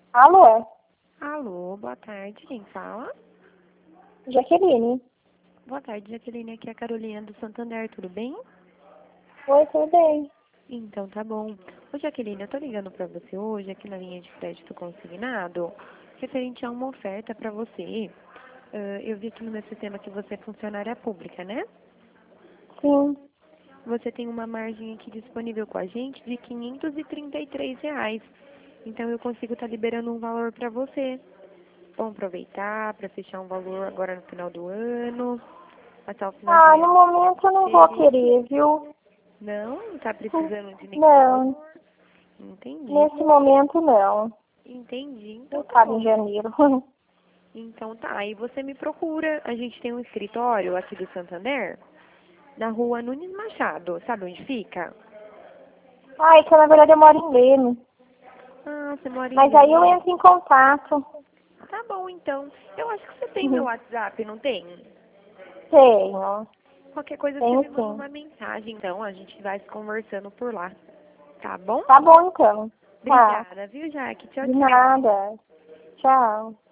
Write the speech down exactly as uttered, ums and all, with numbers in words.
Alô? Alô, boa tarde, quem fala? Jaqueline. Boa tarde, Jaqueline, aqui é a Carolina do Santander, tudo bem? Oi, tudo bem? Então, tá bom. Ô, Jaqueline, eu tô ligando pra você hoje aqui na linha de crédito consignado, referente a uma oferta pra você. Ah, eu vi aqui no meu sistema que você é funcionária pública, né? Sim. Você tem uma margem aqui disponível com a gente de quinhentos e trinta e três reais. Então, eu consigo estar liberando um valor pra você. Vamos aproveitar para fechar um valor agora no final do ano, passar o Ah, finalzinho no aí momento eu não com vou você. querer, viu? Não, não tá precisando de nenhum Não, valor. Entendi. nesse momento não. Entendi. Então Não tá sabe em bom. janeiro. Então tá, aí você me procura. A gente tem um escritório aqui do Santander, na rua Nunes Machado. Sabe onde fica? Ah, é que na verdade eu moro em Leme. Ah, você mora em Mas aí eu Leme. entro em contato. Tá bom, então. Eu acho que você tem meu WhatsApp, não tem? Tenho. Qualquer coisa você Tenho me manda sim. uma mensagem, então a gente vai se conversando por lá. Tá bom? Tá bom então. Tá. Obrigada, viu, Jaque? Tchau, De tchau. nada. Tchau.